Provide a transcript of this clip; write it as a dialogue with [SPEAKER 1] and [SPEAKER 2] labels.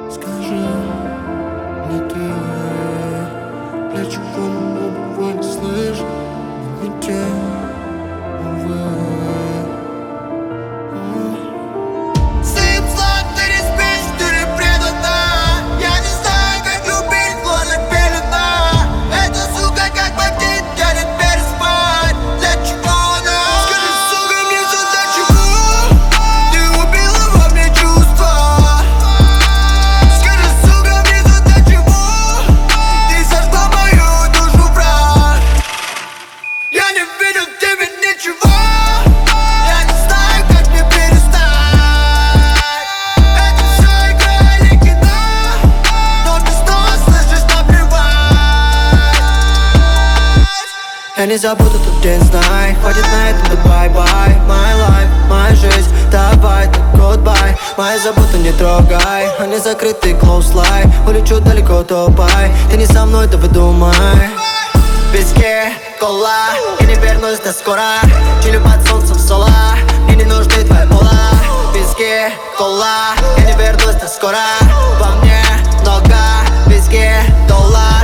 [SPEAKER 1] Скажи мне ты, для чего мы оба не слышим, не те, увы.
[SPEAKER 2] Я не забуду тот день, знай, хватит на этом, да бай-бай. My life, моя жизнь, давай, так goodbye. Мои заботы не трогай, они закрыты, close line. Улечу далеко, топай, ты не со мной, да выдумай. В песке кола, я не вернусь до скоро. Чилю под солнцем соло, мне не нужны твои пола. В песке кола, я не вернусь до скоро. Во мне много, в песке доллар.